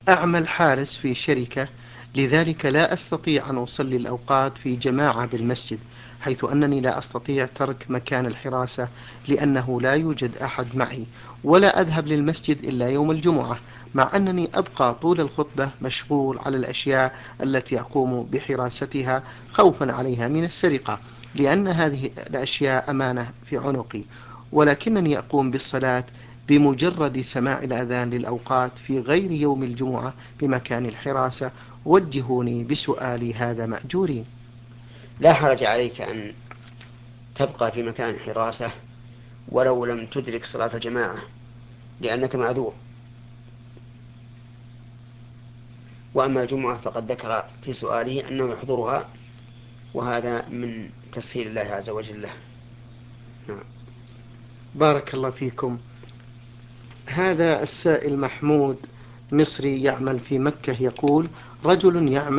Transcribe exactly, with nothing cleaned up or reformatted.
أعمل حارس في شركة، لذلك لا أستطيع أن أصلي الأوقات في جماعة بالمسجد، حيث أنني لا أستطيع ترك مكان الحراسة لأنه لا يوجد أحد معي، ولا أذهب للمسجد إلا يوم الجمعة، مع أنني أبقى طول الخطبة مشغول على الأشياء التي أقوم بحراستها خوفا عليها من السرقة، لأن هذه الأشياء أمانة في عنقي، ولكنني أقوم بالصلاة بمجرد سماع الأذان للأوقات في غير يوم الجمعة بمكان الحراسة. وجهوني بسؤالي هذا مأجورين. لا حرج عليك أن تبقى في مكان الحراسة ولو لم تدرك صلاة الجماعة، لأنك معذور. وأما الجمعة فقد ذكر في سؤاله أنه يحضرها، وهذا من تسهيل الله عز وجل له. نعم. بارك الله فيكم. هذا السائل محمود مصري يعمل في مكة يقول: رجل يعمل